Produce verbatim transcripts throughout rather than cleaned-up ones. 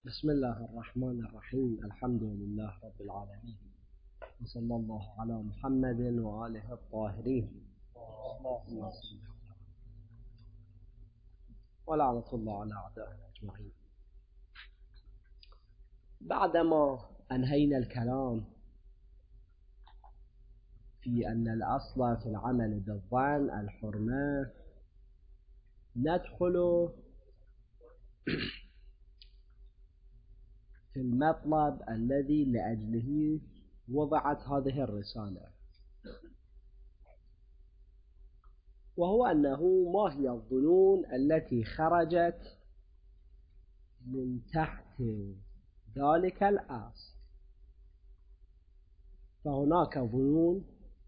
بسم الله الرحمن الرحيم. الحمد لله رب العالمين، وصلى الله على محمد وآله الطاهرين، ولعنة الله على أعدائه أجمعين. بعدما أنهينا الكلام في أن الأصل في العمل بالظن الحرمة، ندخل في المطلب الذي لأجله وضعت هذه الرسالة، وهو أنه ما هي الظنون التي خرجت من تحت ذلك الأصل. فهناك ظنون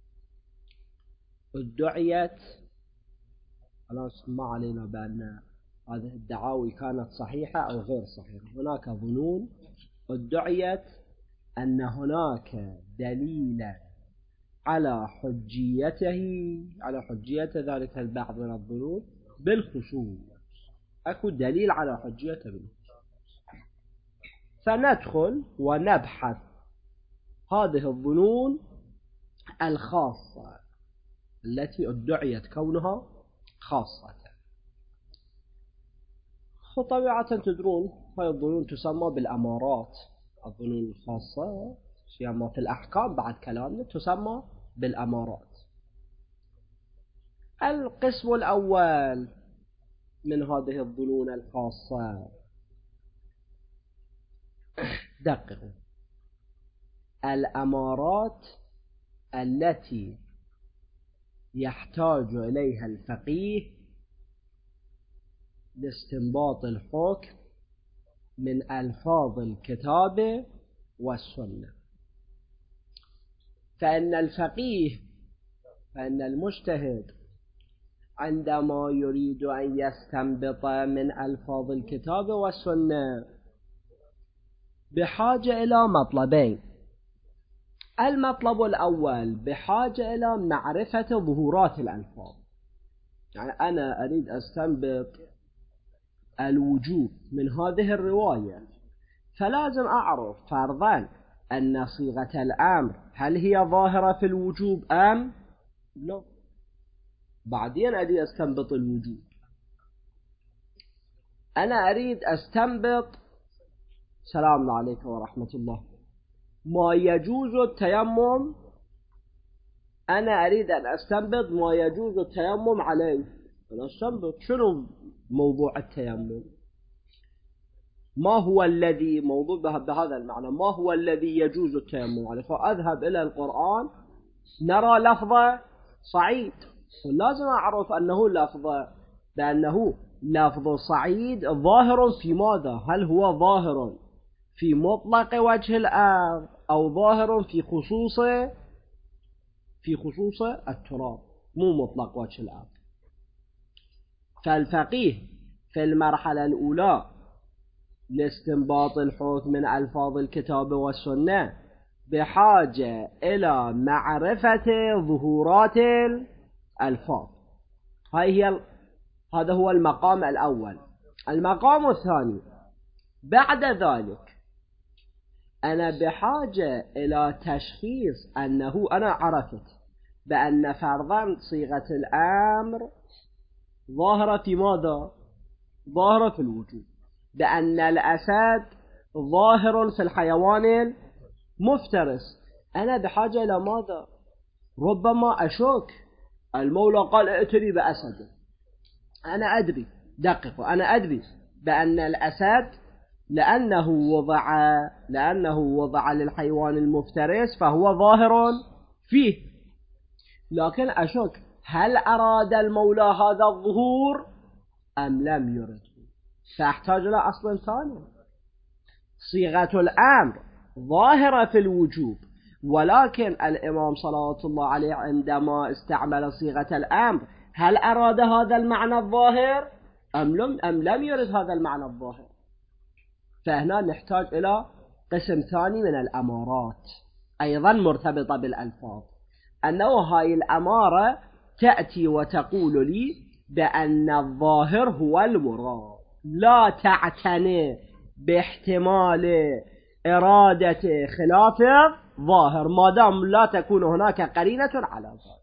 ادعيت، خلاص ما علينا بأن هذه الدعاوي كانت صحيحة أو غير صحيحة. هناك ظنون ادعيت أن هناك دليلا على حجيته على حجية ذلك البعض من الظنون بالخصوص، أكو دليل على حجيته بالخصوص. فندخل ونبحث هذه الظنون الخاصة التي ادعيت كونها خاصة. وطبيعة تدرون هاي الظنون تسمى بالأمارات. الظنون الخاصة سيما في الأحكام بعد كلامنا تسمى بالأمارات. القسم الأول من هذه الظنون الخاصة، دققوا، الأمارات التي يحتاج إليها الفقيه لاستنباط الحكم من ألفاظ الكتاب والسنة. فإن الفقيه فإن المجتهد عندما يريد أن يستنبط من ألفاظ الكتاب والسنة بحاجة إلى مطلبين. المطلب الأول بحاجة إلى معرفة ظهورات الألفاظ، يعني أنا أريد أستنبط الوجوب من هذه الرواية، فلازم أعرف فرضا أن صيغة الأمر هل هي ظاهرة في الوجوب أم لا. بعدين أريد أستنبط الوجوب. أنا أريد أستنبط سلام عليكم ورحمة الله ما يجوز التيمم، أنا أريد أن أستنبط ما يجوز التيمم عليه. أنا أستنبط شنو موضوع التيمم، ما هو الذي موضوع بهذا المعنى، ما هو الذي يجوز التيمم عليه. فأذهب إلى القرآن نرى لفظة صعيد، ولازم أعرف أنه لفظة بأنه لفظ صعيد ظاهر في ماذا؟ هل هو ظاهر في مطلق وجه الأرض أو ظاهر في خصوص في خصوص التراب، مو مطلق وجه الأرض. فالفقيه في المرحلة الأولى لاستنباط الحكم من ألفاظ الكتاب والسنة بحاجة إلى معرفة ظهورات الألفاظ. هاي هي هذا هو المقام الأول. المقام الثاني بعد ذلك أنا بحاجة إلى تشخيص أنه أنا عرفت بأن فرضا صيغة الأمر ظاهرة في ماذا؟ ظاهرة في الوجود، بأن الأسد ظاهر في الحيوان المفترس. أنا بحاجة إلى ماذا؟ ربما أشك المولى قال ائتني بأسد، أنا أدري دقق أنا أدري بأن الأسد لأنه وضع لأنه وضع للحيوان المفترس فهو ظاهر فيه، لكن أشك هل أراد المولى هذا الظهور أم لم يرد، فأحتاج إلى أصل ثاني. صيغة الأمر ظاهرة في الوجوب، ولكن الإمام صلوات الله عليه عندما استعمل صيغة الأمر هل أراد هذا المعنى الظاهر أم لم, أم لم يرد هذا المعنى الظاهر. فهنا نحتاج إلى قسم ثاني من الأمارات أيضا مرتبطة بالألفاظ، أنه هاي الأمارة تأتي وتقول لي بأن الظاهر هو المراد، لا تعتني باحتمال إرادة خلاف ظاهر ما دام لا تكون هناك قرينة على ذلك.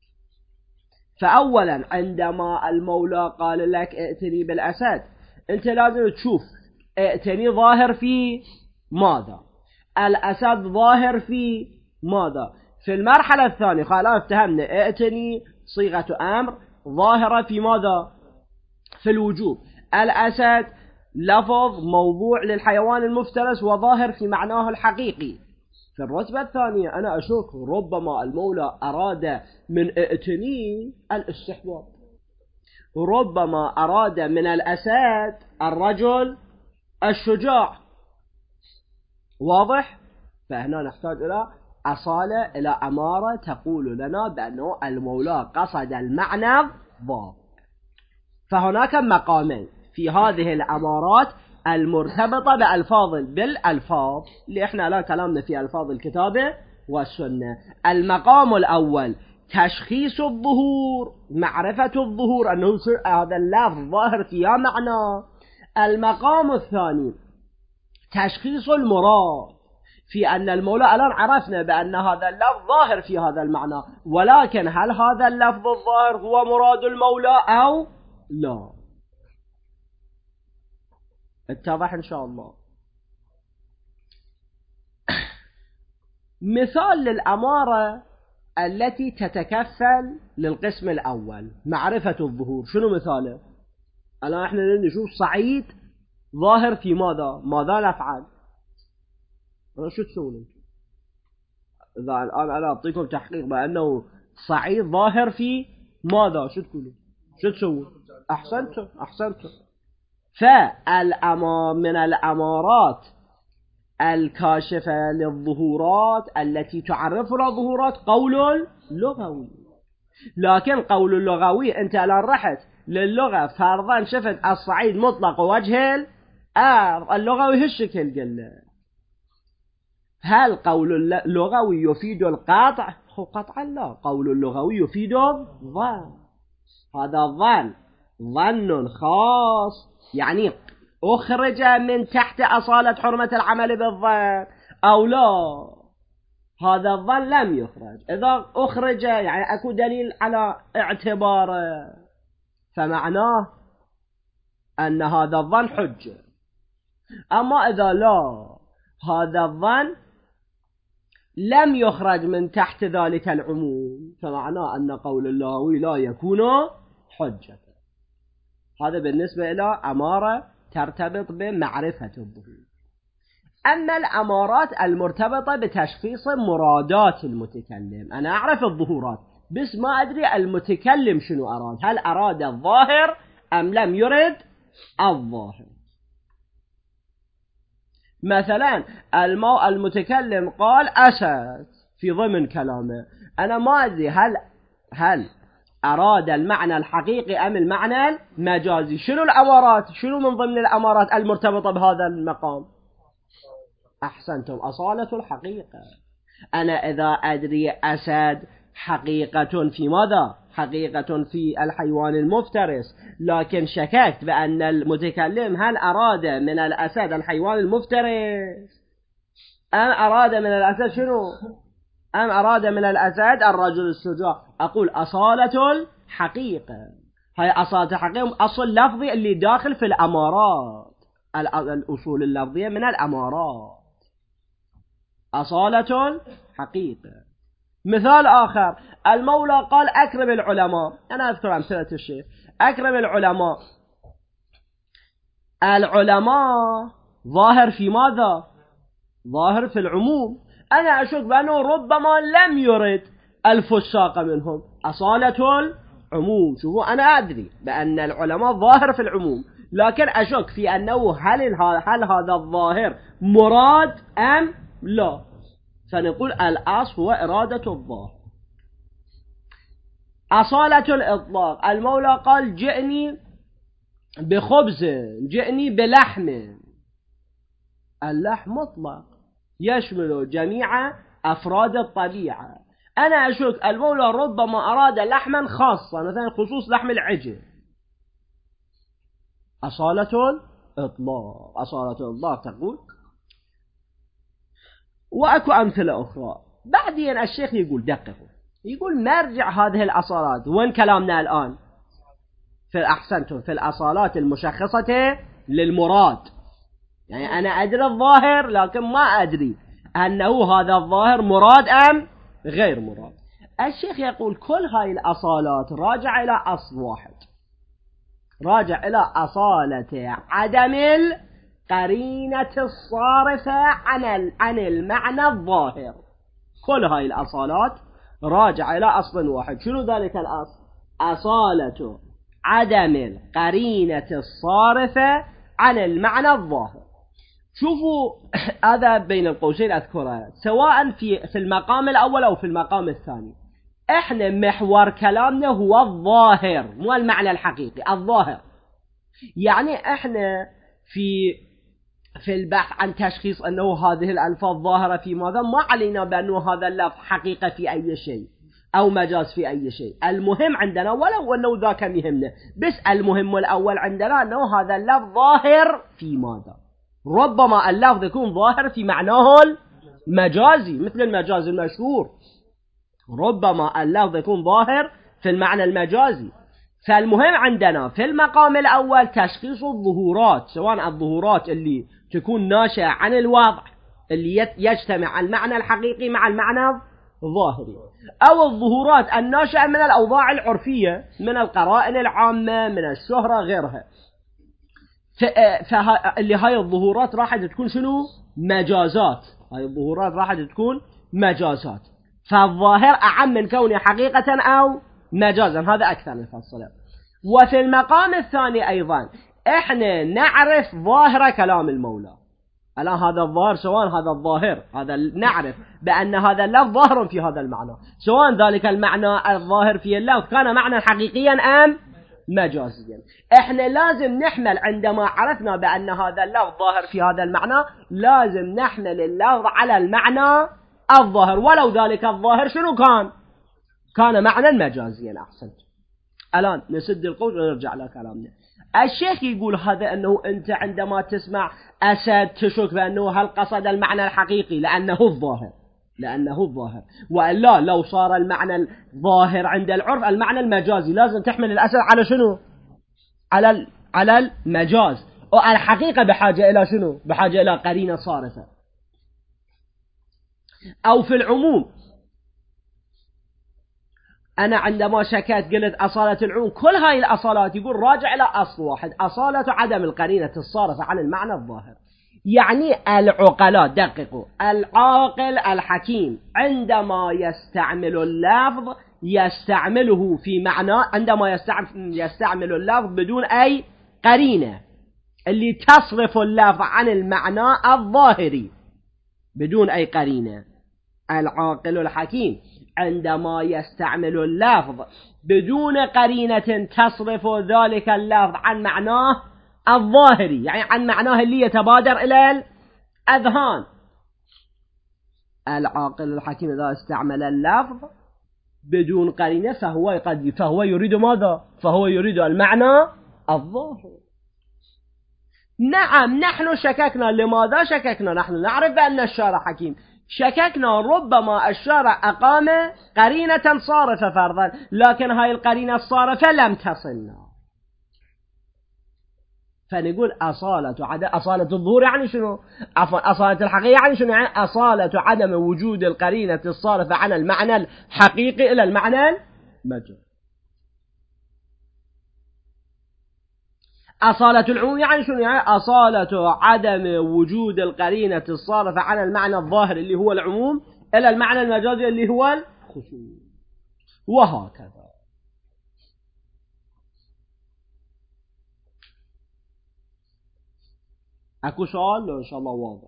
فأولا عندما المولى قال لك ائتني بالأسد، أنت لازم تشوف ائتني ظاهر في ماذا، الأسد ظاهر في ماذا. في المرحلة الثانية قال افتهمنا ائتني صيغة أمر ظاهرة في ماذا، في الوجوب. الأسد لفظ موضوع للحيوان المفترس وظاهر في معناه الحقيقي. في الرتبة الثانية أنا أشك ربما المولى أراد من ائتني الاستحباب، ربما أراد من الأسد الرجل الشجاع. واضح؟ فهنا نحتاج إلى أصالة، إلى أمارة تقول لنا بأنه المولى قصد المعنى الظاهر. فهناك مقامين في هذه الأمارات المرتبطة بألفاظ بالألفاظ اللي إحنا لا كلامنا في ألفاظ الكتابة والسنة. المقام الأول تشخيص الظهور، معرفة الظهور أنه هذا اللفظ ظاهر فيها معنى. المقام الثاني تشخيص المراد، في أن المولى الآن عرفنا بأن هذا اللفظ ظاهر في هذا المعنى، ولكن هل هذا اللفظ الظاهر هو مراد المولى أو لا؟ اتضح إن شاء الله. مثال للأمارة التي تتكفل للقسم الأول معرفة الظهور، شنو مثاله؟ الآن احنا نشوف صعيد ظاهر في ماذا، ماذا نفعل؟ شو تسوون؟ إذا الآن أنا أعطيكم تحقيق بأنه صعيد ظاهر في ماذا، شو تقولوا؟ شو تسوون؟ أحسنتم أحسنتم. فالأمار من الأمارات الكاشفة للظهورات التي تعرفنا الظهورات قول لغوي. لكن قول اللغوي أنت الآن رحت للغة فرضا شفت الصعيد مطلق وجه الأرض، اللغوي هالشكل قلنا هل قول اللغوي يفيد القطع؟ هو قطعا لا، قول اللغوي يفيد الظن. هذا الظن ظن خاص، يعني أخرج من تحت أصالة حرمة العمل بالظن أو لا، هذا الظن لم يخرج. إذا أخرج يعني أكو دليل على اعتباره، فمعناه أن هذا الظن حجة. أما إذا لا، هذا الظن لم يخرج من تحت ذلك العموم، فمعناه أن قول الله لا يكون حجة. هذا بالنسبة إلى أمارة ترتبط بمعرفة الظهور. أما الأمارات المرتبطة بتشخيص مرادات المتكلم، أنا أعرف الظهورات بس ما أدري المتكلم شنو أراد، هل أراد الظاهر أم لم يرد الظاهر. مثلا المتكلم قال أسد في ضمن كلامه، أنا ما أدري هل هل أراد المعنى الحقيقي أم المعنى المجازي. شنو الأمارات، شنو من ضمن الأمارات المرتبطة بهذا المقام؟ أحسنتم، أصالة الحقيقة. أنا إذا أدري أسد حقيقة في ماذا؟ حقيقة في الحيوان المفترس، لكن شككت بأن المتكلم هل أراد من الأسد الحيوان المفترس أم أراد من الأسد شنو؟ أم أراد من الأسد الرجل الشجاع. أقول أصالة الحقيقة، هاي أصالة الحقيقة أصل لفظي اللي داخل في الأمارات، الأصول اللفظية من الأمارات، أصالة الحقيقة. مثال آخر، المولى قال أكرم العلماء، أنا أذكر أمثلة الشيخ، أكرم العلماء، العلماء ظاهر في ماذا؟ ظاهر في العموم. أنا أشك بأنه ربما لم يرد الفساق منهم، أصالة العموم. شوفوا أنا أدري بأن العلماء ظاهر في العموم، لكن أشك في أنه هل, هل هذا الظاهر مراد أم لا، فنقول الأصل هو إرادة الظاهر. أصالة الإطلاق، المولى قال جئني بخبز، جئني بلحم، اللحم مطلق يشمل جميع أفراد الطبيعة. أنا أشك المولى ربما أراد لحما خاصا، مثلا خصوص لحم العجل، أصالة الإطلاق. أصالة الإطلاق تقول. وأكو أمثلة أخرى. بعدين الشيخ يقول دققوا، يقول مرجع هذه الأصالات. وين كلامنا الآن؟ في أحسنتم في الأصالات المشخصة للمراد. يعني أنا أدري الظاهر لكن ما أدري أنه هذا الظاهر مراد أم غير مراد. الشيخ يقول كل هاي الأصالات راجع إلى أصل واحد، راجع إلى أصالة عدم القرينة الصارفة عن عن المعنى الظاهر. كل هاي الأصالات راجع إلى أصل واحد. شنو ذلك الأصل؟ أصالة عدم القرينة الصارفة عن المعنى الظاهر. شوفوا هذا بين القوسين أذكرها سواء في في المقام الأول أو في المقام الثاني. إحنا محور كلامنا هو الظاهر مو المعنى الحقيقي، الظاهر. يعني إحنا في في البحث عن تشخيص أنه هذه الألفاظ ظاهرة في ماذا، ما علينا بأنه هذا اللفظ حقيقة في أي شيء أو مجاز في أي شيء. المهم عندنا ولو أنه ذاك يهمنا، بس المهم الأول عندنا أنه هذا اللفظ ظاهر في ماذا. ربما اللفظ يكون ظاهر في معناه المجازي مثل المجاز المشهور، ربما اللفظ يكون ظاهر في المعنى المجازي. فالمهم عندنا في المقام الأول تشخيص الظهورات، سواء الظهورات اللي تكون ناشئة عن الوضع اللي يجتمع المعنى الحقيقي مع المعنى الظاهري، أو الظهورات الناشئة من الأوضاع العرفية من القرائن العامة من الشهرة غيرها. فاللي هاي الظهورات راح تكون شنو؟ مجازات. هاي الظهورات راح تكون مجازات. فالظاهر أعم من كونه حقيقة أو مجازا، هذا أكثر نفصله. وفي المقام الثاني أيضا إحنا نعرف ظاهر كلام المولى. الآن هذا الظاهر سواء هذا الظاهر هذا نعرف بأن هذا اللفظ ظاهر في هذا المعنى، سواء ذلك المعنى الظاهر في اللفظ كان معنى حقيقيا أم مجازيا. إحنا لازم نحمل عندما عرفنا بأن هذا اللفظ ظاهر في هذا المعنى لازم نحمل اللفظ على المعنى الظاهر ولو ذلك الظاهر شنو كان؟ كان معنى مجازيا. أحسنت. الآن نسد القوس ونرجع لكلامنا. الشيخ يقول هذا أنه أنت عندما تسمع أسد تشك بأنه هل قصد المعنى الحقيقي لأنه الظاهر لأنه الظاهر وإلا لو صار المعنى الظاهر عند العرف المعنى المجازي لازم تحمل الأسد على شنو؟ على على المجاز. والحقيقة بحاجة إلى شنو؟ بحاجة إلى قرينة صارفة. أو في العموم أنا عندما شكيت قلت أصالة العموم كل هاي الأصالات يقول راجع إلى أصل واحد، أصالة عدم القرينة الصارفة عن المعنى الظاهر. يعني العقلاء دققوا، العاقل الحكيم عندما يستعمل اللفظ يستعمله في معنى، عندما يستعمل اللفظ بدون أي قرينة اللي تصرف اللفظ عن المعنى الظاهري بدون أي قرينة. العاقل الحكيم عندما يستعمل اللفظ بدون قرينة تصرف ذلك اللفظ عن معناه الظاهري، يعني عن معناه اللي يتبادر إلى الأذهان. العاقل الحكيم إذا استعمل اللفظ بدون قرينة فهو قد فهو يريد ماذا؟ فهو يريد المعنى الظاهر. نعم نحن شككنا. لماذا شككنا؟ نحن نعرف بأن الشارع حكيم، شككنا ربما الشارع أقام قرينة صارفة فرضا، لكن هاي القرينة الصارفة لم تصلنا. فنقول أصالة عدم أصالة الظهور يعني شنو؟ عفوا أصالة الحقيقة يعني شنو؟ يعني أصالة عدم وجود القرينة الصارفة عن المعنى الحقيقي إلى المعنى المجازي. أصالة العموم يعني شنو؟ يعني أصالة عدم وجود القرينة الصارفة عن المعنى الظاهر اللي هو العموم إلى المعنى المجازي اللي هو الخصوص، وهكذا. أكو سؤال؟ إن شاء الله واضح.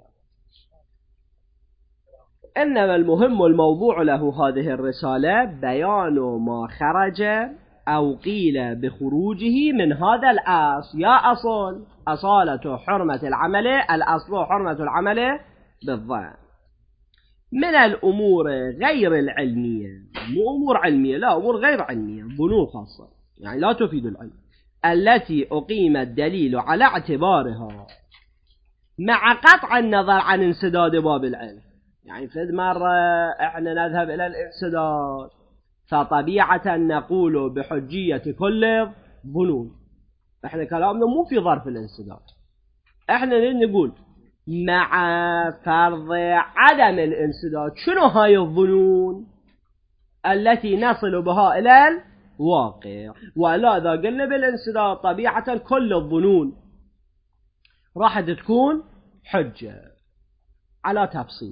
إنما المهم الموضوع له هذه الرسالة بيان ما خرج أو قيل بخروجه من هذا الأصل. يا أصل أصالة حرمة العمل، الأصل حرمة العمل بالظن من الأمور غير العلمية، مو أمور علمية، لا أمور غير علمية، ظنون خاصة يعني لا تفيد العلم، التي أقيم الدليل على اعتبارها مع قطع النظر عن انسداد باب العلم. يعني في مرة احنا نذهب إلى الانسداد، فطبيعة نقول بحجية كل ظنون. احنا كلامنا مو في ظرف الانسداد، احنا نقول مع فرض عدم الانسداد شنو هاي الظنون التي نصل بها إلى الواقع. ولا إذا قلنا بالانسداد طبيعة كل الظنون راح تكون حجة على تفصيل،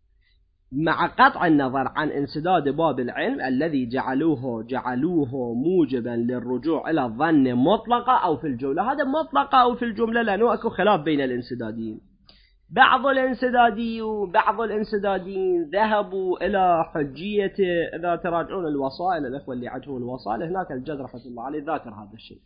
مع قطع النظر عن انسداد باب العلم الذي جعلوه جعلوه موجبا للرجوع إلى الظن مطلقة أو في الجملة. هذا مطلقة أو في الجملة لأنه أكو خلاف بين الانسداديين. بعض الانسدادي وبعض الانسداديين ذهبوا إلى حجية، إذا تراجعون الوصائل الأخوة اللي عندهم الوصائل هناك الجد رحمة الله عليه ذاكر هذا الشيء.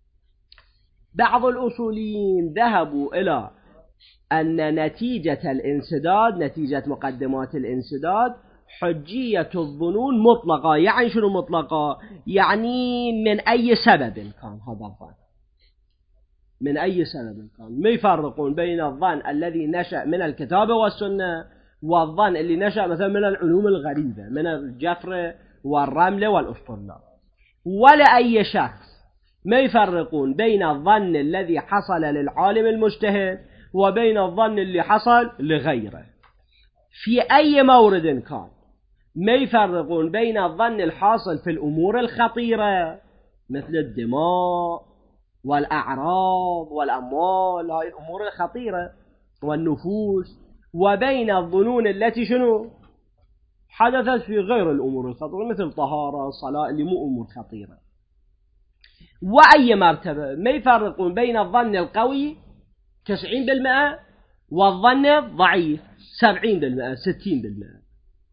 بعض الأصوليين ذهبوا إلى أن نتيجة الانسداد، نتيجة مقدمات الانسداد، حجية الظنون مطلقة. يعني شنو مطلقة؟ يعني من أي سبب كان هذا الظن، من أي سبب كان. ما يفرقون بين الظن الذي نشأ من الكتاب والسنة والظن اللي نشأ مثلا من العلوم الغريبة من الجفر والرمل والأسطنبول. ولا أي شخص ما يفرقون بين الظن الذي حصل للعالم المجتهد وبين الظن اللي حصل لغيره في أي مورد كان. ما يفرقون بين الظن الحاصل في الأمور الخطيرة مثل الدماء والأعراض والأموال، هاي الأمور الخطيرة والنفوس، وبين الظنون التي شنو حدثت في غير الأمور الخطيرة مثل طهارة صلاة اللي مو أمور خطيرة. وأي مرتبة ما يفرقون بين الظن القوي تسعين بالمئة والظن الضعيف سبعين بالمئة ستين بالمئة.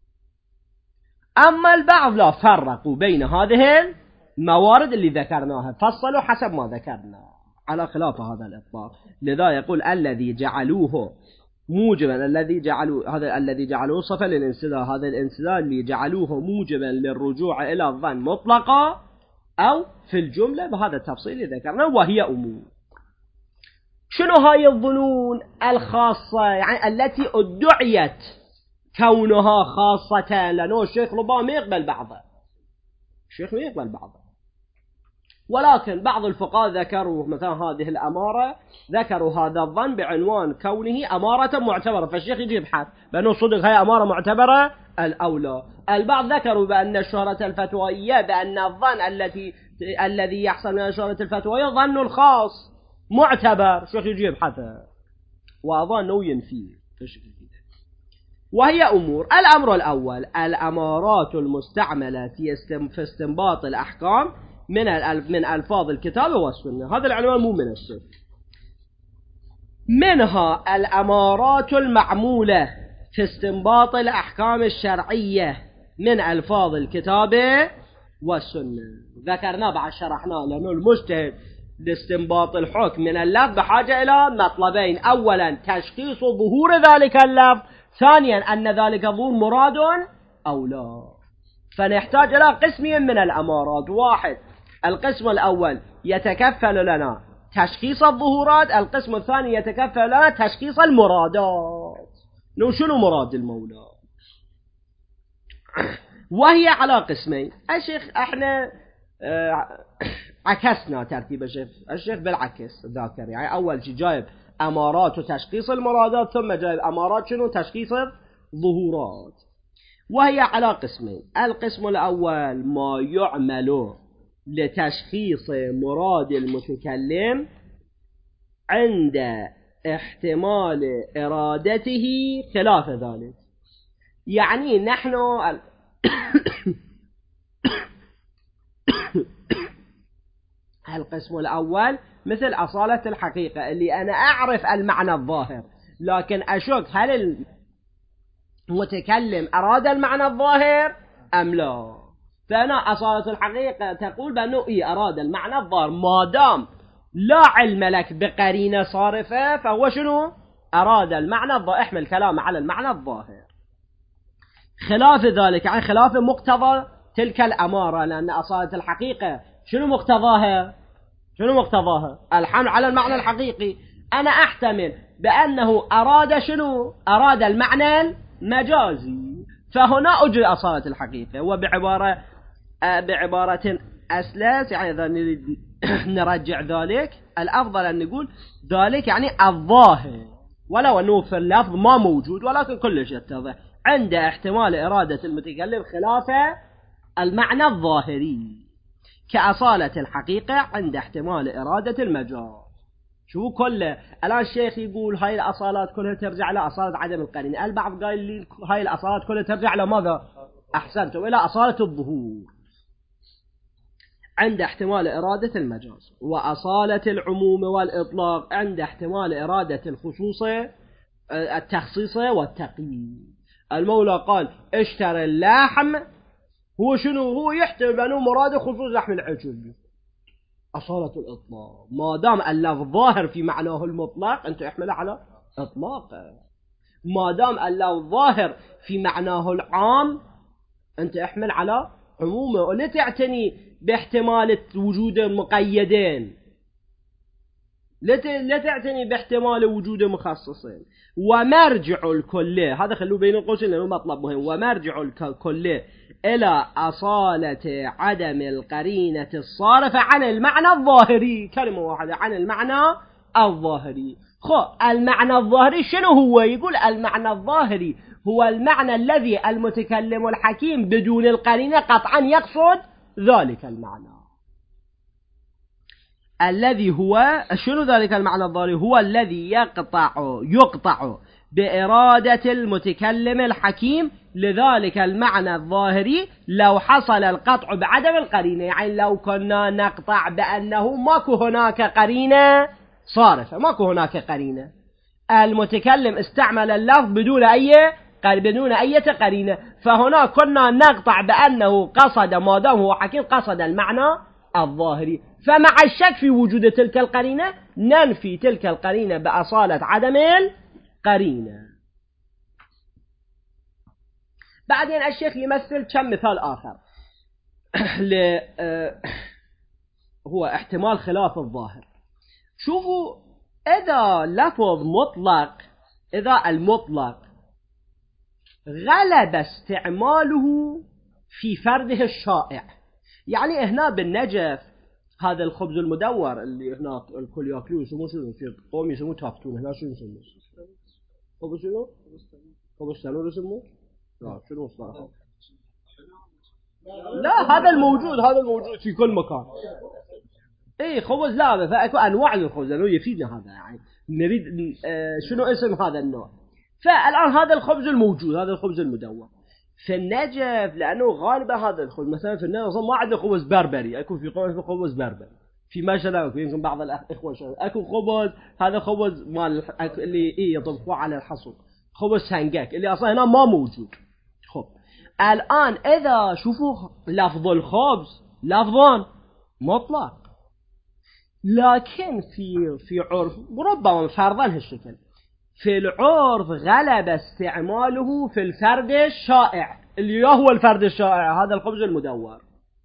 أما البعض لا فرقوا بين هذه الموارد اللي ذكرناها، فصلوا حسب ما ذكرنا على خلاف هذا الإطلاق. لذا يقول الذي جعلوه موجبا، الذي جعلوا هذا الذي جعلوه صفة للانسداد، هذا الانسداد اللي جعلوه موجبا للرجوع إلى الظن مطلقا أو في الجملة بهذا التفصيل اللي ذكرنا. وهي أمور. شنو هاي الظنون الخاصة يعني التي ادعيت كونها خاصة؟ لأنه الشيخ ربما ما يقبل بعضها، الشيخ ما يقبل بعضها، ولكن بعض الفقهاء ذكروا مثلا هذه الأمارة، ذكروا هذا الظن بعنوان كونه أمارة معتبرة، فالشيخ يجي يبحث بأنه صدق هي أمارة معتبرة الأولى. البعض ذكروا بأن الشهرة الفتوائية، بأن الظن التي الذي يحصل من الشهرة الفتوائية ظن الخاص معتبر، الشيخ يجي يبحثه وأظن ينفيه. وهي أمور. الأمر الأول الأمارات المستعملة في في استنباط الأحكام من من ألفاظ الكتاب والسنة. هذا العنوان مو من الشيخ. منها الأمارات المعمولة في استنباط الأحكام الشرعية من ألفاظ الكتاب والسنة. ذكرنا بعد شرحنا لأنه المجتهد لاستنباط الحكم من اللفظ بحاجة إلى مطلبين: أولا تشخيص ظهور ذلك اللفظ، ثانيا أن ذلك الظهور مراد أو لا. فنحتاج إلى قسمين من الأمارات: واحد القسم الأول يتكفل لنا تشخيص الظهورات، القسم الثاني يتكفل لنا تشخيص المرادات. نو شنو مراد المولى؟ وهي على قسمين. الشيخ احنا اه عكسنا ترتيب الشيخ، الشيخ بالعكس ذاكر، يعني أول شيء جايب أمارات وتشخيص المرادات، ثم جايب أمارات شنو تشخيص الظهورات. وهي على قسمين: القسم الأول ما يعمل لتشخيص مراد المتكلم عند احتمال إرادته خلاف ذلك. يعني نحن القسم الأول مثل أصالة الحقيقة، اللي أنا أعرف المعنى الظاهر لكن أشك هل المتكلم أراد المعنى الظاهر أم لا. فأنا أصالة الحقيقة تقول بأنه إيه أراد المعنى الظاهر، ما دام لا علم لك بقرينة صارفة فهو شنو أراد المعنى الظاهر، احمل كلامه على المعنى الظاهر. خلاف ذلك عن خلاف مقتضى تلك الأمارة، لأن أصالة الحقيقة شنو مقتضاها؟ شنو مقتضاها؟ الحمل على المعنى الحقيقي. أنا أحتمل بأنه أراد شنو؟ أراد المعنى المجازي، فهنا أجري أصالة الحقيقة. وبعبارة بعبارة أسلس، يعني إذا نريد نرجع ذلك الأفضل أن نقول ذلك يعني الظاهر، ولو أنه في اللفظ ما موجود، ولكن كلش يتضح عند احتمال إرادة المتكلم خلاف المعنى الظاهري، كأصالة الحقيقة عند احتمال إرادة المجاز. شو كله الآن الشيخ يقول هاي الأصالات كلها ترجع إلى أصالة عدم القرينة، البعض قال لي هاي الأصالات كلها ترجع إلى ماذا؟ أحسنتم، إلى أصالة الظهور عند احتمال إرادة المجاز. وأصالة العموم والإطلاق عند احتمال إرادة الخصوص التخصيص والتقييد. المولى قال اشترى اللحم، هو شنو؟ هو يحتمل أنه مراد خصوص لحم العجل، أصالة الإطلاق. ما دام اللفظ ظاهر في معناه المطلق أنت احمله على إطلاقه، ما دام اللفظ ظاهر في معناه العام أنت احمل على عمومه. ولا تعتني باحتمال وجود مقيدين، لا تعتني باحتمال وجود مخصصين. ومرجع الكلية، هذا خلوه بين القوسين لأنه مطلب مهم، ومرجع الكلية إلى أصالة عدم القرينة الصارفة عن المعنى الظاهري. كلمة واحدة، عن المعنى الظاهري. خو المعنى الظاهري شنو هو؟ يقول المعنى الظاهري هو المعنى الذي المتكلم الحكيم بدون القرينة قطعا يقصد ذلك المعنى، الذي هو شنو ذلك المعنى الظاهري؟ هو الذي يقطع يقطع بإرادة المتكلم الحكيم لذلك المعنى الظاهري لو حصل القطع بعدم القرينة. يعني لو كنا نقطع بأنه ماكو هناك قرينة صارفة، ماكو هناك قرينة، المتكلم استعمل اللفظ بدون أي بدون أي قرينة، فهنا كنا نقطع بأنه قصد، ما دام هو حكيم قصد المعنى الظاهري. فمع الشك في وجود تلك القرينة ننفي تلك القرينة بأصالة عدم القرينة. بعدين الشيخ يمثل كم مثال آخر ل هو احتمال خلاف الظاهر. شوفوا، إذا لفظ مطلق، إذا المطلق غلب استعماله في فرده الشائع، يعني هنا بالنجف هذا الخبز المدور اللي هناك الكل ياكلوه يسموه شنو؟ في قوم يسموه تافتون، هنا شنو يسموه؟ خبز شنو؟ خبز تنور يسموه؟ لا شنو صراحة؟ لا هذا الموجود، هذا الموجود في كل مكان. اي خبز، لا فاكو انواع من الخبز لانه يفيدنا هذا، يعني نريد آه شنو اسم هذا النوع. فالان هذا الخبز الموجود، هذا الخبز المدور في النجف، لانه غالبا هذا الخبز مثلا في النجف ما عندنا خبز بربري، اكو في قوم اسمه خبز بربري، في مشهد يمكن بعض الاخوه اكو خبز، هذا خبز مال اللي ايه يطبخوه على الحصو، خبز سنجاك اللي اصلا هنا ما موجود. خب الان اذا شوفوا لفظ الخبز لفظ مطلق، لكن في في عرف ربما فرضا هالشكل، في العرف غلب استعماله في الفرد الشائع اللي هو الفرد الشائع هذا الخبز المدور.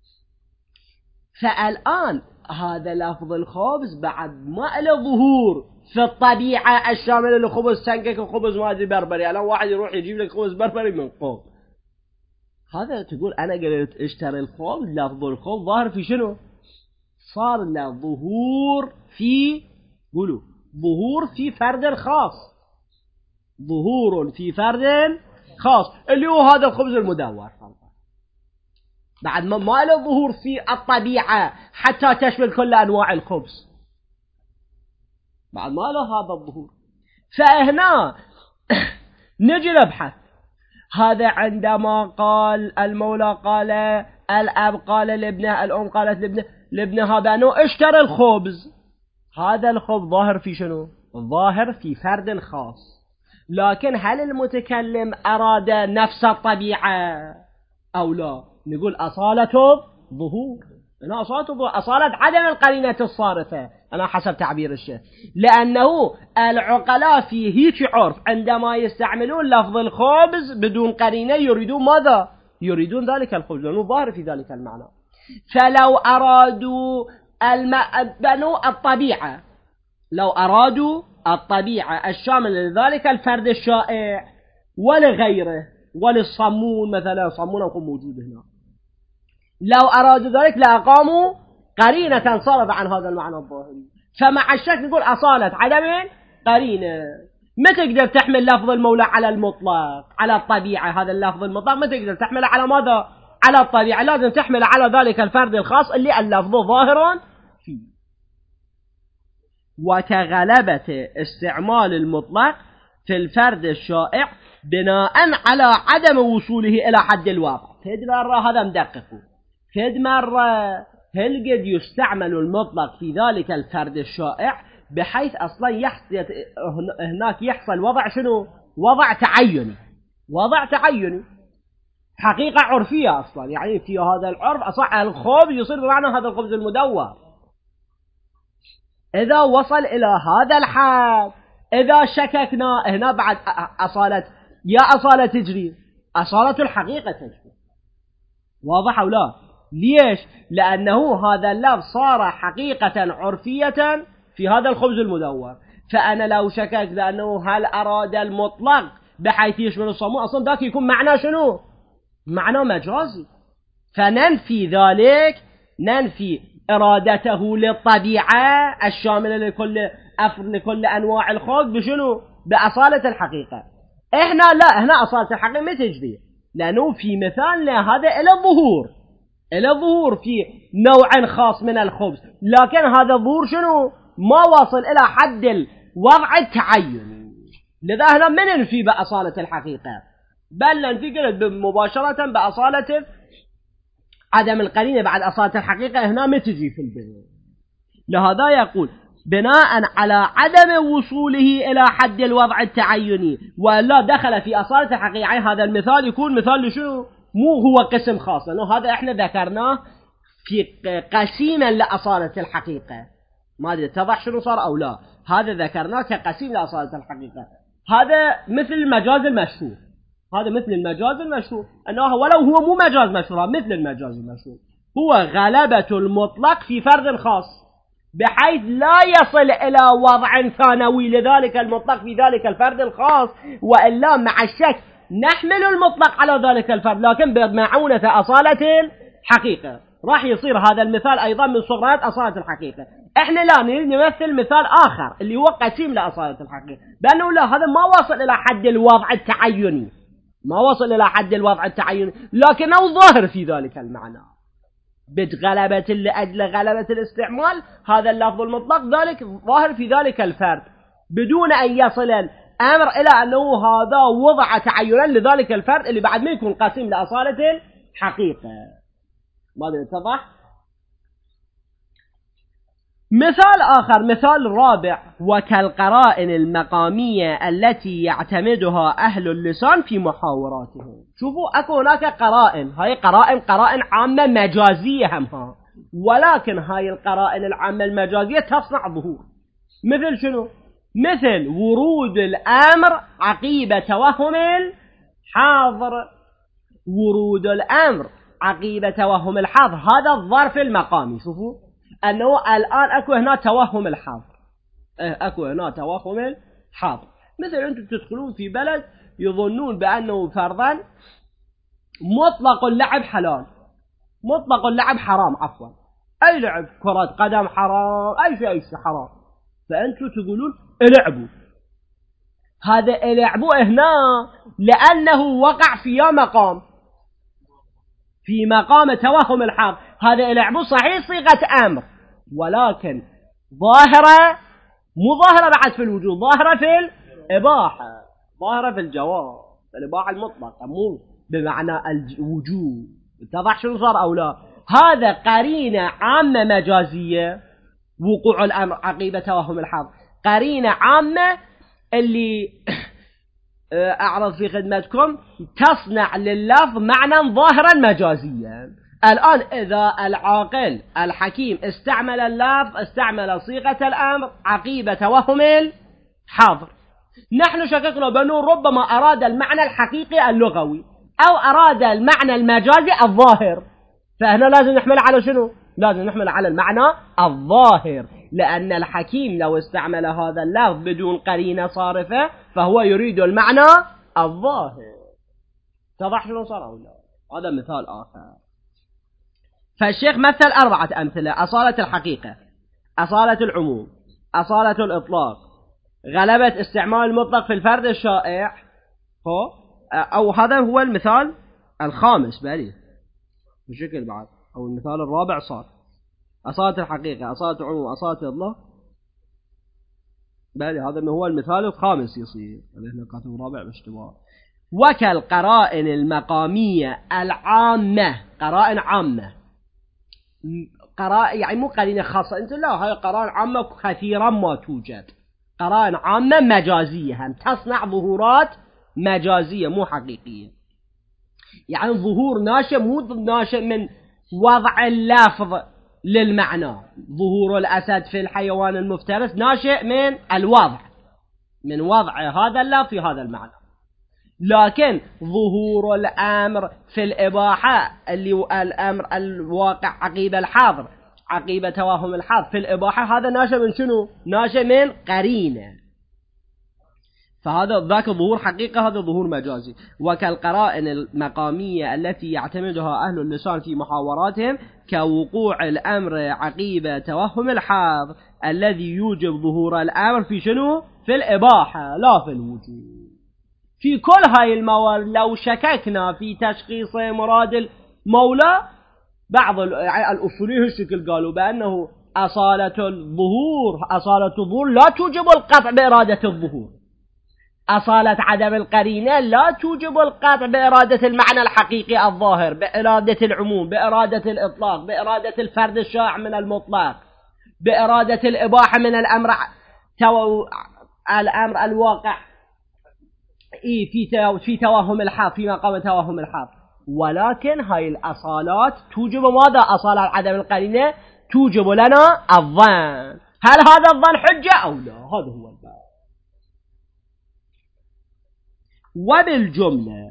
فالآن هذا لفظ الخبز بعد ما له ظهور في الطبيعة الشاملة لخبز سنكك وخبز مادي بربري. الآن واحد يروح يجيب لك خبز بربري من قوم، هذا تقول أنا قلت اشتري الخبز، لفظ الخبز ظاهر في شنو؟ صار له ظهور في قولوا ظهور في فرد خاص، ظهور في فرد خاص اللي هو هذا الخبز المدور. بعد ما ما له ظهور في الطبيعة حتى تشمل كل أنواع الخبز، بعد ما له هذا الظهور. فهنا نجي نبحث هذا عندما قال المولى قال الأب قال لابنه، الأم قالت لابنه لابنها بأنه اشتري الخبز، هذا الخبز ظاهر في شنو؟ ظاهر في فرد خاص، لكن هل المتكلم أراد نفس الطبيعة أو لا؟ نقول أصالة ظهور، أنا أصالة ظهور، أصالة عدم القرينة الصارفة أنا حسب تعبير الشيخ، لأنه العقلاء في هيك عرف عندما يستعملون لفظ الخبز بدون قرينة يريدون ماذا؟ يريدون ذلك الخبز لأنه ظاهر في ذلك المعنى. فلو أرادوا الم... بنو الطبيعة، لو أرادوا الطبيعة الشاملة لذلك الفرد الشائع ولغيره وللصمون مثلا، صمون يكون موجود هنا، لو أرادوا ذلك لأقاموا قرينة تنصرف عن هذا المعنى الظاهري. فمع الشك نقول أصالة عدم قرينة. ما تقدر تحمل لفظ المولى على المطلق على الطبيعة، هذا اللفظ المطلق ما تقدر تحمله على ماذا؟ على الطبيعة، لازم تحمل على ذلك الفرد الخاص اللي اللفظ ظاهر فيه. وكغلبة استعمال المطلق في الفرد الشائع بناء على عدم وصوله إلى حد الواقع. كد مرة هذا مدققه، كد مرة هل قد يستعمل المطلق في ذلك الفرد الشائع بحيث أصلا يحصل هناك يحصل وضع شنو؟ وضع تعيني، وضع تعيني حقيقة عرفية أصلا، يعني في هذا العرف أصح الخبز يصير بمعنى هذا الخبز المدور. إذا وصل إلى هذا الحد، إذا شككنا هنا بعد أصالة، يا أصالة تجري، أصالة الحقيقة تجري. واضح أو لا؟ ليش؟ لأنه هذا اللفظ صار حقيقة عرفية في هذا الخبز المدور. فأنا لو شككت لأنه هل أراد المطلق بحيث يشمل الصمون، أصلا ذاك يكون معنى شنو؟ معنى مجازي. فننفي ذلك، ننفي إرادته للطبيعة الشاملة لكل أفر لكل أنواع الخبز بشنو؟ بأصالة الحقيقة. إحنا لا، هنا أصالة الحقيقة ما تجري، لأنه في مثالنا هذا إلى الظهور، إلى الظهور في نوع خاص من الخبز، لكن هذا الظهور شنو؟ ما وصل إلى حد الوضع التعيني. لذا هنا من ننفي بأصالة الحقيقة، بل ننفي مباشرة بأصالة عدم القرينة بعد أصالة الحقيقة، هنا ما تجي في البناء. لهذا يقول بناء على عدم وصوله إلى حد الوضع التعيني ولا دخل في أصالة الحقيقة. هذا المثال يكون مثال لشنو؟ مو هو قسم خاص، لأنه هذا إحنا ذكرناه في قسيما لأصالة الحقيقة. ما أدري اتضح شنو صار أو لا. هذا ذكرناه كقسيم لأصالة الحقيقة. هذا مثل المجاز المشهور، هذا مثل المجاز المشهور، أنه ولو هو مو مجاز مشهور، مثل المجاز المشهور هو غلبة المطلق في فرد خاص بحيث لا يصل إلى وضع ثانوي لذلك المطلق في ذلك الفرد الخاص، وإلا مع الشك نحمل المطلق على ذلك الفرد لكن بمعونة أصالة الحقيقة. راح يصير هذا المثال أيضا من صغرات أصالة الحقيقة. إحنا لا نريد نمثل مثال آخر اللي هو قسيم لأصالة الحقيقة، بأنه لا، هذا ما وصل إلى حد الوضع التعيني، ما وصل إلى حد الوضع التعيني لكنه ظاهر في ذلك المعنى بغلبة لأجل غلبة الاستعمال هذا اللفظ المطلق، ذلك ظاهر في ذلك الفرد بدون أن يصل الأمر إلى أنه هذا وضع تعينا لذلك الفرد اللي بعد ما يكون قسيم لأصالة الحقيقة. ماذا يتضح؟ مثال آخر، مثال رابع، وكالقرائن المقامية التي يعتمدها أهل اللسان في محاوراتهم. شوفوا أكو هناك قرائن، هاي قرائن قرائن عامة مجازية همها، ولكن هاي القرائن العامة المجازية تصنع ظهور. مثل شنو؟ مثل ورود الأمر عقيب توهم الحاضر. ورود الأمر عقيب توهم الحاضر هذا الظرف المقامي. شوفوا أنه الآن أكو هنا توهم الحاضر، أكو هنا توهم الحاضر. مثل أنتم تدخلون في بلد يظنون بأنه فرضا مطلق اللعب حلال، مطلق اللعب حرام، عفوا أي لعب، كرة قدم حرام، أي شيء أي شيء حرام، فأنتم تقولون العبوا. هذا العبوا هنا لأنه وقع في مقام، في مقام توهم الحاضر. هذا العبوا صحيح صيغة أمر، ولكن ظاهرة، مو ظاهرة بعد في الوجود، ظاهرة في الإباحة، ظاهرة في الجواز، الإباحة المطلقة مو بمعنى الوجود. اتضح شنو صار أو لا؟ هذا قرينة عامة مجازية، وقوع الأمر عقيبة توهم الحاضر قرينة عامة اللي أعرض في خدمتكم تصنع لللفظ معنى ظاهرا مجازيا. الآن إذا العاقل الحكيم استعمل اللفظ، استعمل صيغة الأمر عقيبة توهم الحاضر، نحن شككنا بأنه ربما أراد المعنى الحقيقي اللغوي أو أراد المعنى المجازي الظاهر، فهنا لازم نحمل على شنو؟ لازم نحمل على المعنى الظاهر، لأن الحكيم لو استعمل هذا اللفظ بدون قرينة صارفة فهو يريد المعنى الظاهر. اتضح شنو صار أو لا؟ هذا مثال آخر. فالشيخ مثل أربعة أمثلة: أصالة الحقيقة، أصالة العموم، أصالة الإطلاق، غلبة استعمال المطلق في الفرد الشائع، أو هذا هو المثال الخامس بالي بشكل بعد، أو المثال الرابع صار أصالة الحقيقة، أصالة العموم، أصالة الإطلاق بالي، هذا هو المثال الخامس يصير هنا كاتب رابع باشتباه. وكالقرائن المقامية العامة، قرائن عامة، قرائن يعني مو قرينة خاصة انت، لا، هاي قرائن عامة كثيرا ما توجد، قرائن عامة مجازية، هم تصنع ظهورات مجازية مو حقيقية. يعني ظهور ناشئ مو ناشئ من وضع اللفظ للمعنى، ظهور الأسد في الحيوان المفترس ناشئ من الوضع، من وضع هذا اللفظ في هذا المعنى. لكن ظهور الأمر في الإباحة اللي الأمر الواقع عقيب الحاضر، عقيب توهم الحاضر في الإباحة، هذا ناشئ من شنو؟ ناشئ من قرينة، فهذا ذاك ظهور حقيقة، هذا ظهور مجازي. وكالقرائن المقامية التي يعتمدها أهل اللسان في محاوراتهم كوقوع الأمر عقيب توهم الحاضر الذي يوجب ظهور الأمر في شنو؟ في الإباحة لا في الوجود. في كل هاي الموارد لو شككنا في تشخيص مراد المولى، بعض الأصوليين الشكل قالوا بأنه أصالة الظهور، أصالة الظهور لا توجب القطع بإرادة الظهور، أصالة عدم القرينة لا توجب القطع بإرادة المعنى الحقيقي الظاهر، بإرادة العموم، بإرادة الإطلاق، بإرادة الفرد الشائع من المطلق، بإرادة الإباحة من الأمر تو... الأمر الواقع إيه في في توهم الحاضر، في مقام توهم الحاضر. ولكن هاي الأصالات توجب ماذا؟ أصالة عدم القرينة توجب لنا الظن. هل هذا الظن حجة أو لا؟ هذا هو الباب. وبالجملة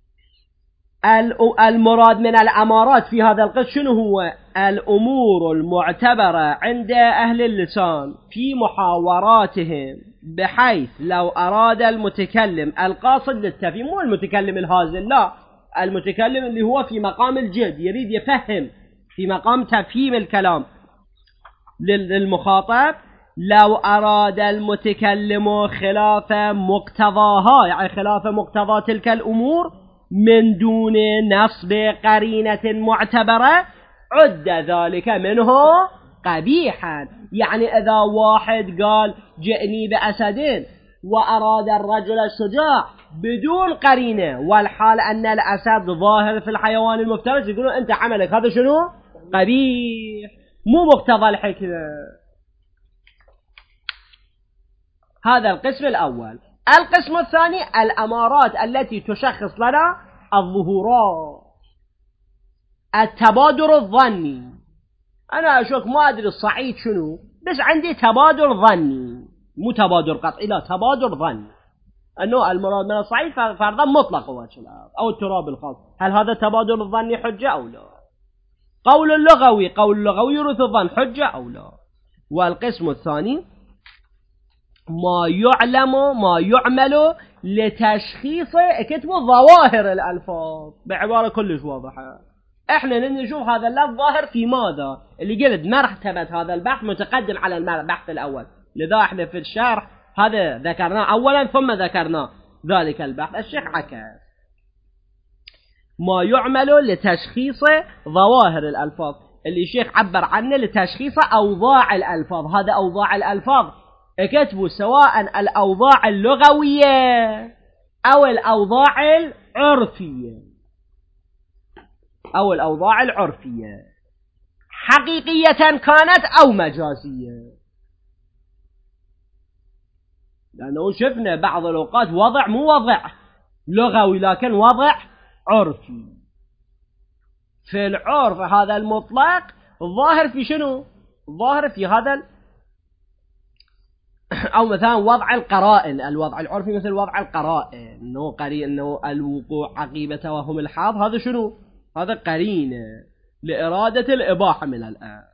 المراد من الأمارات في هذا القسم شنو هو؟ الأمور المعتبرة عند أهل اللسان في محاوراتهم، بحيث لو أراد المتكلم القاصد للتفهيم، مو المتكلم الهازل، لا، المتكلم اللي هو في مقام الجد يريد يفهم في مقام تفهيم الكلام للمخاطب، لو أراد المتكلم خلاف مقتضاها، يعني خلاف مقتضى تلك الأمور من دون نصب قرينة معتبرة، عد ذلك منه قبيحا. يعني إذا واحد قال جئني بأسدين وأراد الرجل الشجاع بدون قرينة، والحال أن الأسد ظاهر في الحيوان المفترس، يقولون أنت عملك هذا شنو؟ قبيح، مو مقتضى الحكمة. هذا القسم الأول. القسم الثاني الأمارات التي تشخص لنا الظهورات، التبادر الظني. أنا أشوف ما أدري الصعيد شنو، بس عندي تبادر ظني، مو تبادر قطعي، لا، تبادر ظني، أنه المراد من الصعيد فرضا مطلق وجه الأرض أو التراب الخاص. هل هذا التبادر الظني حجة أو لا؟ قول اللغوي، قول اللغوي يورث الظن، حجة أو لا؟ والقسم الثاني ما يعلم ما يعمل لتشخيص كتب ظواهر الألفاظ، بعبارة كلش واضحة. احنا نشوف هذا اللفظ ظاهر في ماذا، اللي قلت مرتبة هذا البحث متقدم على البحث الأول، لذا احنا في الشرح هذا ذكرناه أولا ثم ذكرنا ذلك البحث. الشيخ عكس ما يعمل لتشخيص ظواهر الألفاظ، اللي الشيخ عبر عنه لتشخيص أوضاع الألفاظ. هذا أوضاع الألفاظ اكتبوا سواء الأوضاع اللغوية أو الأوضاع العرفية، أو الأوضاع العرفية حقيقية كانت أو مجازية. لأنه شفنا بعض الأوقات وضع مو وضع لغوي لكن وضع عرفي. في العرف هذا المطلق الظاهر في شنو؟ الظاهر في هذا، أو مثلا وضع القرائن، الوضع العرفي مثل وضع القرائن، إنه قرين، إنه الوقوع عقيبة توهم الحاضر، هذا شنو؟ هذا قرينة. لإرادة الإباحة من الأمر،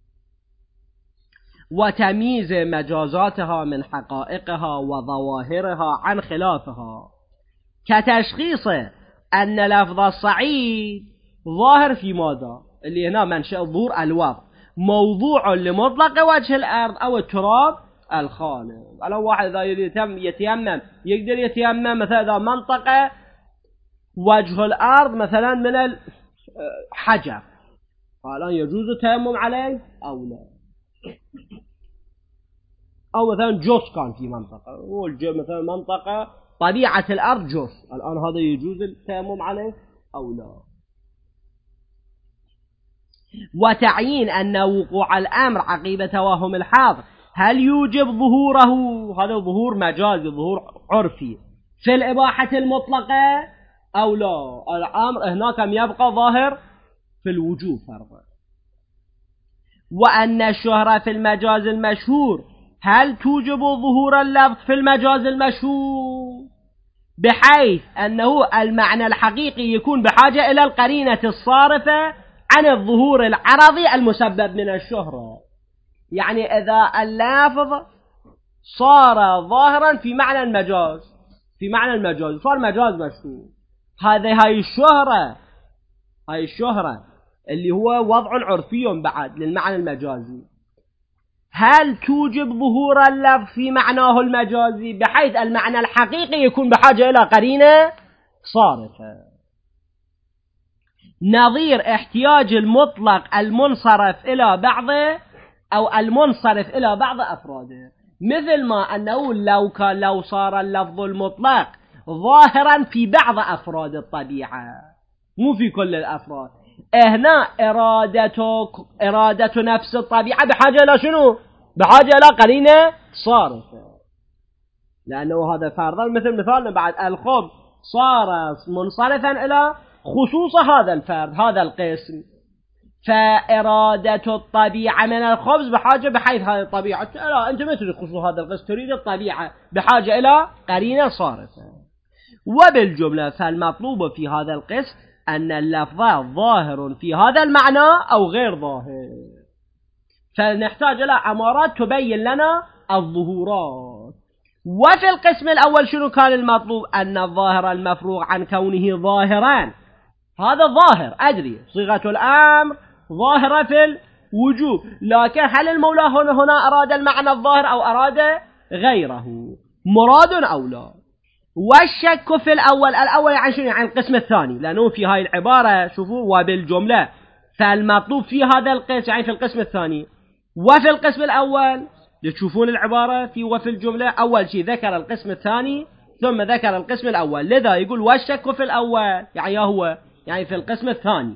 وتمييز مجازاتها من حقائقها وظواهرها عن خلافها، كتشخيص أن لفظ الصعيد ظاهر في ماذا؟ اللي هنا منشأ ظهور الوضع موضوع لمطلق وجه الأرض أو التراب الخالد. لو واحد إذا يتيمم يقدر يتيمم مثلا إذا منطقة وجه الأرض مثلا من الحجر، فالآن يجوز التيمم عليه أو لا؟ أو مثلا جوس كان في منطقة، مثلا منطقة طبيعة الأرض جوس، الآن هذا يجوز التيمم عليه أو لا؟ وتعيين أن وقوع الأمر عقيب توهم الحاضر هل يوجب ظهوره، هذا ظهور مجازي ظهور عرفي، في الإباحة المطلقة أو لا؟ الأمر هناك يبقى ظاهر في الوجوب فرضا. وأن الشهرة في المجاز المشهور هل توجب ظهور اللفظ في المجاز المشهور، بحيث أنه المعنى الحقيقي يكون بحاجة إلى القرينة الصارفة عن الظهور العرضي المسبب من الشهرة. يعني إذا اللفظ صار ظاهرا في معنى المجاز، في معنى المجاز صار مجاز مشهور، هذه هاي الشهرة، هاي الشهرة اللي هو وضع عرفي بعد للمعنى المجازي، هل توجب ظهور اللفظ في معناه المجازي بحيث المعنى الحقيقي يكون بحاجة إلى قرينة صارفة، نظير احتياج المطلق المنصرف إلى بعضه أو المنصرف إلى بعض أفراده، مثل ما أنه لو كان لو صار اللفظ المطلق ظاهرا في بعض أفراد الطبيعة مو في كل الأفراد، هنا إرادة إرادة نفس الطبيعة بحاجة إلى شنو؟ بحاجة إلى قرينة صارفة، لأنه هذا فرضا مثل مثالنا بعد الخبز صار منصرفا إلى خصوص هذا الفرد هذا القسم، فإرادة الطبيعة من الخبز بحاجة بحيث هذه الطبيعة لا أنت ما تريد خصوص هذا القسم، تريد الطبيعة بحاجة إلى قرينة صارفة. وبالجملة فالمطلوب في هذا القسم أن اللفظ ظاهر في هذا المعنى أو غير ظاهر، فنحتاج إلى عمارات تبين لنا الظهورات. وفي القسم الأول شنو كان المطلوب؟ أن الظاهر المفروغ عن كونه ظاهرا، هذا ظاهر أدري صيغة الأمر ظاهرة في الوجوب، لكن هل المولى هنا, هنا أراد المعنى الظاهر أو أراد غيره، مراد أو لا؟ والشك في الأول، الأول عن شنو؟ عن القسم الثاني، لأنه في هاي العبارة شوفوا وبالجملة، فالمطلوب في هذا القسم يعني في القسم الثاني وفي القسم الأول، تشوفون العبارة في وفي الجملة أول شيء ذكر القسم الثاني ثم ذكر القسم الأول، لذا يقول والشك في الأول يعني هو يعني في القسم الثاني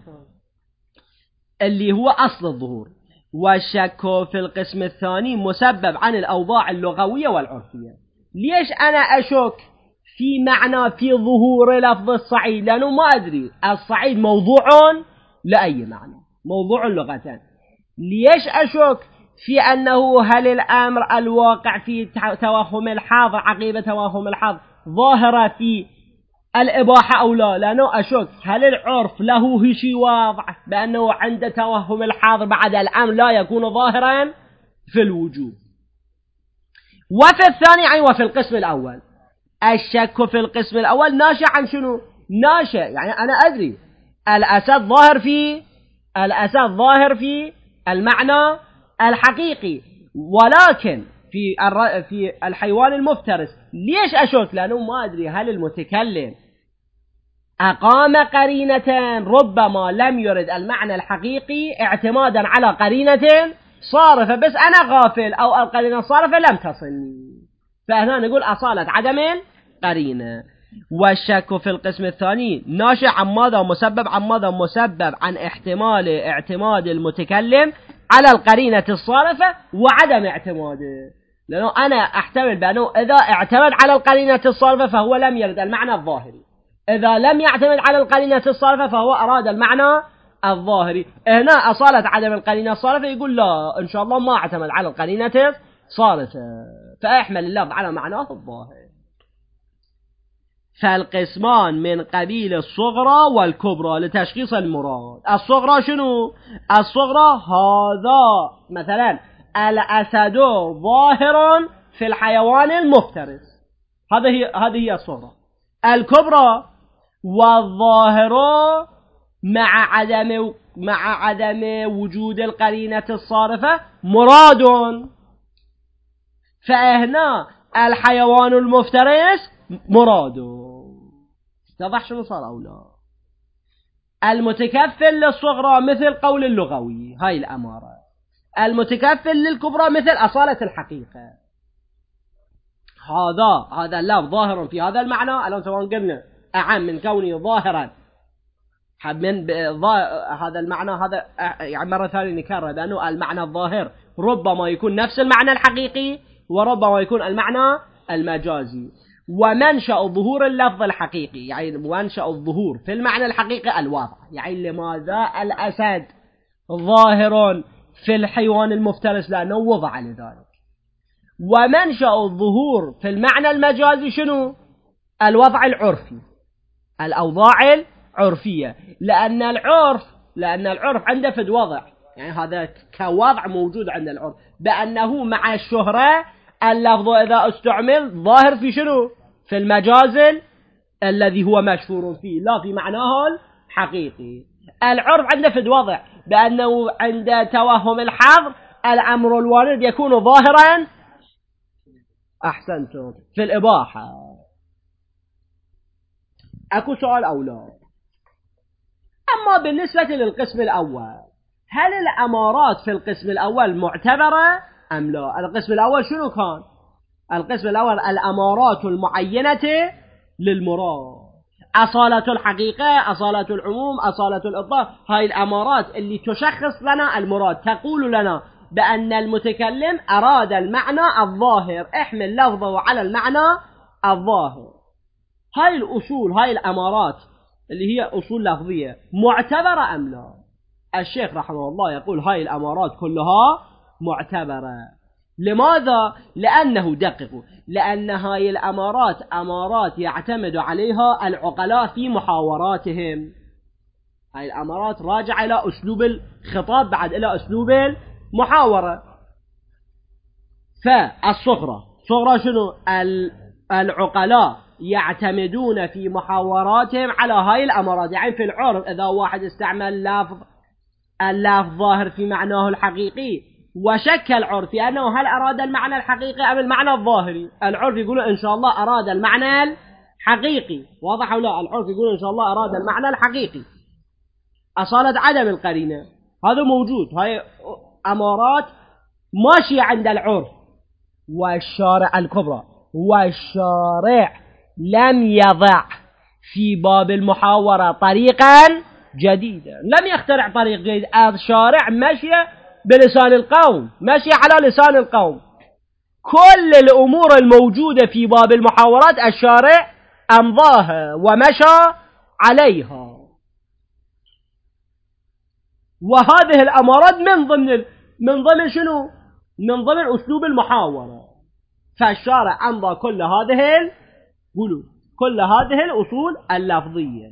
اللي هو أصل الظهور، والشك في القسم الثاني مسبب عن الأوضاع اللغوية والعرفية. ليش أنا أشك في معنى في ظهور لفظ الصعيد؟ لأنه ما أدري الصعيد موضوع لأي معنى، موضوع لغة. ليش أشك في أنه هل الأمر الواقع في توهم الحاضر عقيبة توهم الحاضر ظاهرة في الإباحة أو لا؟ لأنه أشك هل العرف له شيء واضح بأنه عند توهم الحاضر بعد الأمر لا يكون ظاهرا في الوجوب. وفي الثاني يعني وفي القسم الأول الشك في القسم الأول ناشئ عن شنو؟ ناشئ يعني أنا أدري الأسد ظاهر في الأسد ظاهر في المعنى الحقيقي، ولكن في في الحيوان المفترس ليش أشك؟ لأنه ما أدري هل المتكلم أقام قرينة ربما لم يرد المعنى الحقيقي اعتمادا على قرينة صارفة، بس أنا غافل أو القرينة الصارفة لم تصلني، فهنا نقول أصالة عدم قرينة. والشك في القسم الثاني ناشئ عن ماذا؟ مسبب عن ماذا؟ مسبب عن احتمال اعتماد المتكلم على القرينة الصارفة وعدم اعتماده، لأنه أنا أحتمل بأنه إذا اعتمد على القرينة الصارفة فهو لم يرد المعنى الظاهري، إذا لم يعتمد على القرينة الصارفة فهو أراد المعنى الظاهري. هنا أصالة عدم القرينة الصارفة يقول لا إن شاء الله ما اعتمد على القرينة الصارفة، فأحمل اللفظ على معناه الظاهر. فالقسمان من قبيل الصغرى والكبرى لتشخيص المراد. الصغرى شنو؟ الصغرى هذا مثلا الأسد ظاهر في الحيوان المفترس، هذه هي هذه هي الصغرى. الكبرى والظاهر مع عدم مع عدم وجود القرينة الصارفة مراد. فهنا الحيوان المفترس مراد. اتضح شنو صار أو لا؟ المتكفل للصغرى مثل قول اللغوي، هاي الأمارة. المتكفل للكبرى مثل أصالة الحقيقة. هذا هذا اللفظ ظاهر في هذا المعنى، الآن سواء قلنا أعم من كونه ظاهرا من هذا المعنى، هذا يعني مرة ثانية نكرر لأنه المعنى الظاهر ربما يكون نفس المعنى الحقيقي وربما يكون المعنى المجازي. ومنشأ ظهور اللفظ الحقيقي يعني منشأ الظهور في المعنى الحقيقي الوضع، يعني لماذا الأسد ظاهر في الحيوان المفترس؟ لأنه وضع لذلك. ومنشأ الظهور في المعنى المجازي شنو؟ الوضع العرفي، الأوضاع العرفية، لأن العرف لأن العرف عنده فد وضع، يعني هذا كوضع موجود عند العرف، بأنه مع الشهرة اللفظ إذا استعمل ظاهر في شنو؟ في المجاز الذي هو مشهور فيه، لا في معناه الحقيقي. العرف عنده فد وضع بأنه عند توهم الحظر الأمر الوارد يكون ظاهرا أحسنتم في الإباحة. أكو سؤال أو لا؟ أما بالنسبة للقسم الأول، هل الأمارات في القسم الأول معتبرة أم لا؟ القسم الأول شنو كان؟ القسم الأول الأمارات المعينة للمراد، أصالة الحقيقة، أصالة العموم، أصالة الإطلاق. هاي الأمارات اللي تشخص لنا المراد، تقول لنا بأن المتكلم أراد المعنى الظاهر، احمل لفظه على المعنى الظاهر. هاي الأصول، هاي الأمارات اللي هي أصول لفظية معتبرة أم لا؟ الشيخ رحمه الله يقول هاي الأمارات كلها معتبرة. لماذا؟ لأنه دققوا، لأن هاي الأمارات أمارات يعتمد عليها العقلاء في محاوراتهم. هاي الأمارات راجعة إلى أسلوب الخطاب بعد إلى أسلوب المحاورة. فالصغرى صغرى شنو؟ العقلاء يعتمدون في محاوراتهم على هاي الأمارات. يعني في العرف إذا واحد استعمل لفظ اللفظ ظاهر في معناه الحقيقي وشك العرف أنه هل أراد المعنى الحقيقي أم المعنى الظاهري، العرف يقول إن شاء الله أراد المعنى الحقيقي. واضح أو لا؟ العرف يقول إن شاء الله أراد المعنى الحقيقي، أصالة عدم القرينة، هذا موجود. هاي أمارات ماشية عند العرف. والشارع الكبرى والشارع لم يضع في باب المحاورة طريقا جديدا، لم يخترع طريق جديد. الشارع ماشي بلسان القوم، ماشي على لسان القوم. كل الأمور الموجودة في باب المحاورات الشارع أمضاها ومشى عليها. وهذه الأمارات من ضمن من ضمن شنو؟ من ضمن أسلوب المحاورة. فالشارع أمضى كل هذه قولوا كل هذه الأصول اللفظية.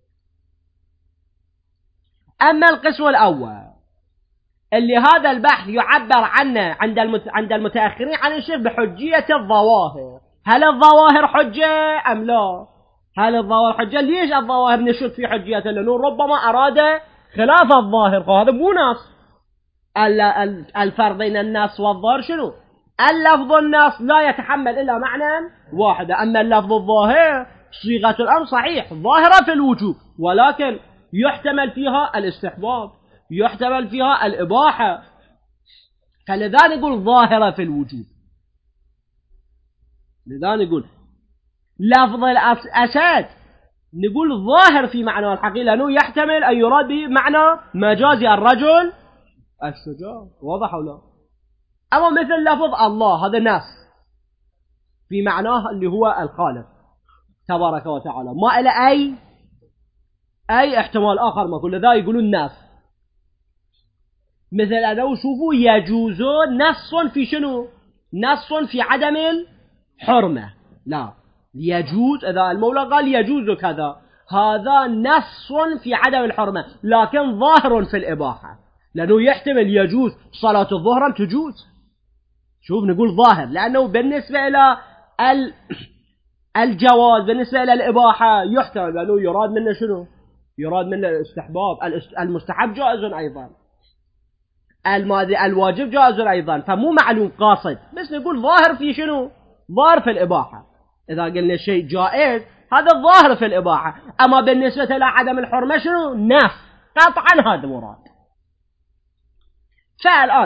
أما القسم الأول اللي هذا البحث يعبر عنه عند عند المتأخرين عن الشيخ بحجية الظواهر، هل الظواهر حجة أم لا؟ هل الظواهر حجة؟ ليش الظواهر نشد في حجيته؟ لأنه ربما أراد خلاف الظاهر، فهذا مو نص. الفرق بين النص والظاهر شنو؟ اللفظ النص لا يتحمل إلا معنى واحدة، أما اللفظ الظاهر صيغة الأمر صحيح ظاهرة في الوجوب، ولكن يحتمل فيها الاستحباب، يحتمل فيها الإباحة، فلذا نقول ظاهرة في الوجوب. لذا نقول لفظ الأسد نقول ظاهر في معنى الحقيقي، لأنه يحتمل أن يراد به معنى مجازي الرجل الشجاع. واضح ولا؟ أما مثل لفظ الله هذا نص في معناه اللي هو الخالق تبارك وتعالى، ما إلى أي أي احتمال آخر ما كل ذا يقولون نص. مثل أنه شوفوا يجوز نص في شنو؟ نص في عدم الحرمة، لا يجوز، إذا المولى قال يجوز كذا هذا نص في عدم الحرمة، لكن ظاهر في الإباحة، لأنه يحتمل يجوز صلاة الظهر تجوز. شوف نقول ظاهر لأنه بالنسبة إلى الجواز بالنسبة إلى الإباحة يحتمل، لأنه يراد منه شنو؟ يراد منه الاستحباب، المستحب جائز أيضا، الواجب جائز أيضا، فمو معلوم قاصد، بس نقول ظاهر في شنو؟ ظاهر في الإباحة. إذا قلنا شيء جائز هذا الظاهر في الإباحة، أما بالنسبة إلى عدم الحرمة شنو؟ نف قطعا هذا مراد. فالآن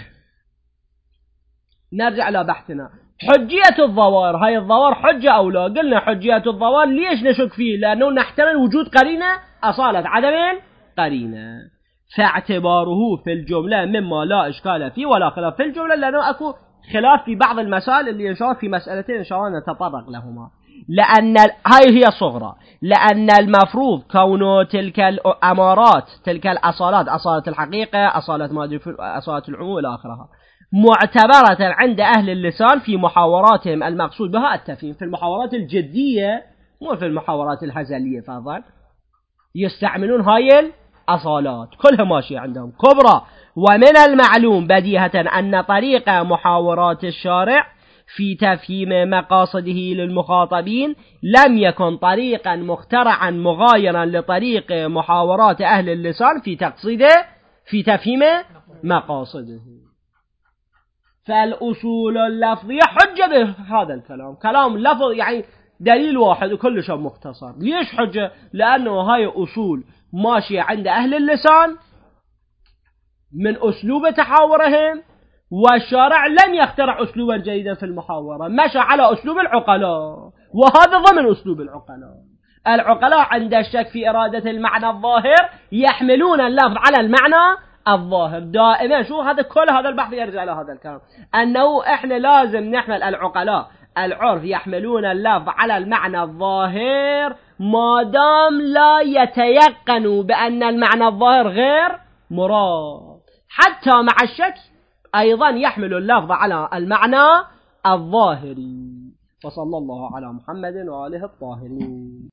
نرجع إلى بحثنا. حجية الظواهر، هاي الظواهر حجة أو لا؟ قلنا حجية الظواهر ليش نشك فيه؟ لأنه نحتمل وجود قرينة أصالة عدم قرينة، فاعتباره في الجملة مما لا إشكال فيه ولا خلاف في الجملة، لأنه أكو خلاف في بعض المسائل اللي إن شاء الله في مسألتين إن شاء الله نتطرق لهما. لأن هاي هي صغرى، لأن المفروض كونه تلك الأمارات، تلك الأصالات، أصالة الحقيقة، أصالة ما أدري، أصالة العموم إلى آخرها، معتبرة عند أهل اللسان في محاوراتهم المقصود بها التفهيم. في المحاورات الجدية مو في المحاورات الهزلية، فضل يستعملون هاي الأصالات كلها ماشية عندهم كبرى. ومن المعلوم بديهة أن طريق محاورات الشارع في تفهيم مقاصده للمخاطبين لم يكن طريقا مخترعا مغايرا لطريق محاورات أهل اللسان في تقصيده في تفهيم مقاصده. فالأصول اللفظية حجة بهذا الكلام، كلام لفظ يعني دليل واحد وكل شيء مختصر. ليش حجة؟ لأنه هاي أصول ماشية عند أهل اللسان من أسلوب تحاورهم، والشارع لم يخترع أسلوبا جيدا في المحاورة، مشى على أسلوب العقلاء، وهذا ضمن أسلوب العقلاء. العقلاء عند الشك في إرادة المعنى الظاهر يحملون اللفظ على المعنى الظاهر دائما. شو هذا كل هذا البحث يرجع إلى هذا الكلام، أنه إحنا لازم نحمل العقلاء العرف يحملون اللفظ على المعنى الظاهر ما دام لا يتيقنوا بأن المعنى الظاهر غير مراد. حتى مع الشك أيضا يحمل اللفظ على المعنى الظاهري. وصلى الله على محمد وآله الطاهرين.